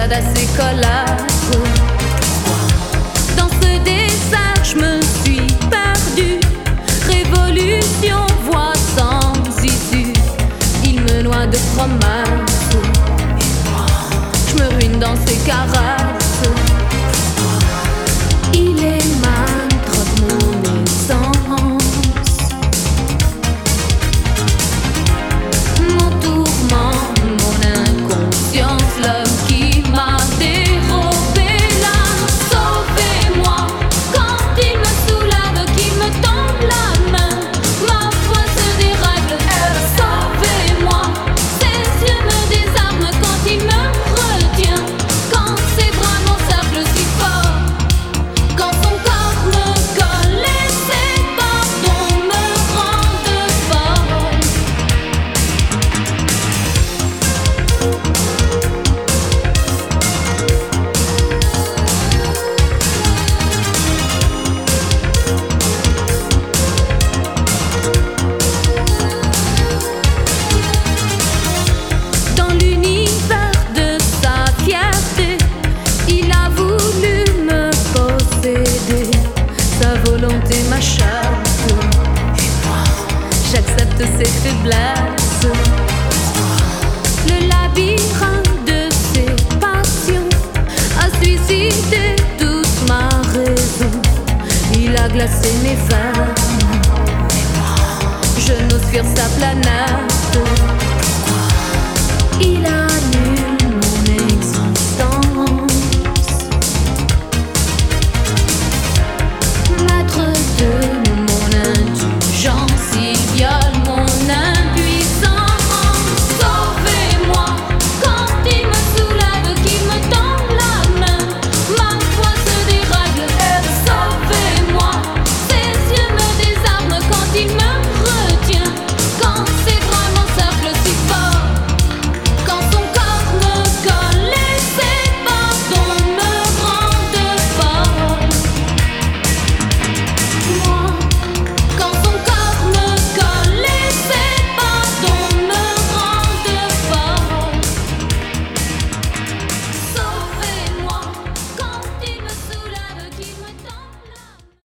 d'assez collasse. Dans ce désert, je me suis perdue. Révolution, voie sans issue. Il me noie de promesses. Je me ruine dans ses caresses. Il émane trop de mon essence. Mon tourment, mon inconscience, l'homme qui m'a dérobé l'âme. Sauvez-moi quand il me soulève, qu'il me tend la main. Ma foi se dérègle. Sauvez-moi, ses yeux me désarment quand il me retient. Quand ses bras m'encerclent si fort, quand son corps me colle et ses pardons me rendent folle. Dans l'univers de sa fierté, il a voulu me posséder. Sa volonté m'achète, et moi, j'accepte ses faiblesses. Le labyrinthe de ses passions a suicidé toute ma raison. Il a glacé mes veines, et moi, je n'ose fuir sa planète.